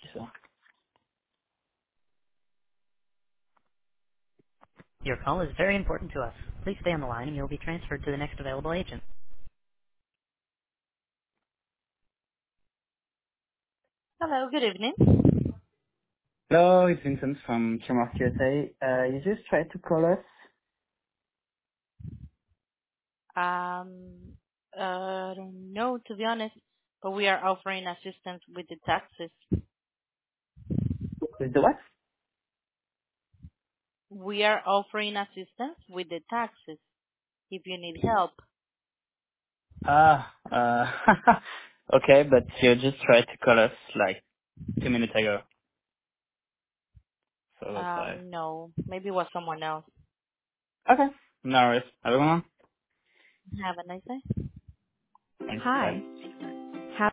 so. Your call is very important to us. Please stay on the line and you'll be transferred to the next available agent. Hello, good evening. Hello, it's Vincent from Trademark USA. You just tried to call us. Um, I don't know, to be honest, but we are offering assistance with the taxes. With the what? We are offering assistance with the taxes if you need help. Ah, okay, but you just tried to call us like 2 minutes ago, so that's why. No, maybe it was someone else. Okay, no worries. Everyone, Have a nice day. thanks, bye. Hi.